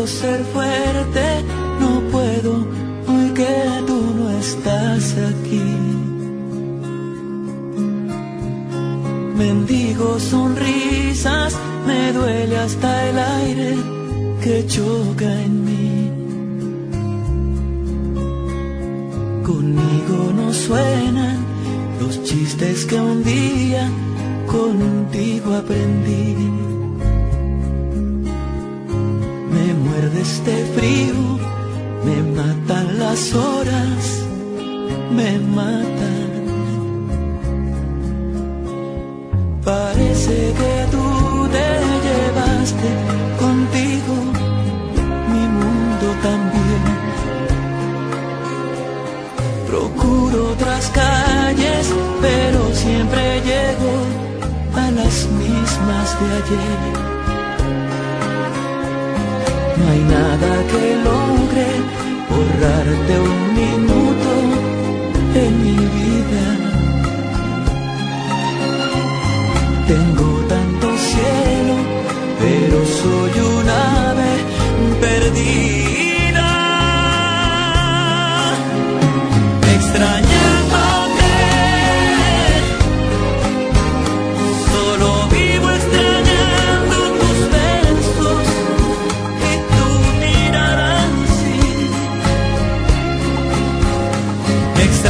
ser fuerte, no puedo hoy que tú no estás aquí. Mendigo sonrisas, me duele hasta el aire que choca en mí. Conmigo no suenan los chistes que un día contigo aprendí. Me muerde este frío, me matan las horas, me matan. Parece que tú te llevaste contigo mi mundo también. Procuro otras calles, pero siempre llego a las mismas de ayer. No hay nada que logre borrarte un minuto en mi vida. Tengo tanto cielo, pero soy un ave perdida. Extrañándote, solo vivo extrañando tus besos y tu mirada así.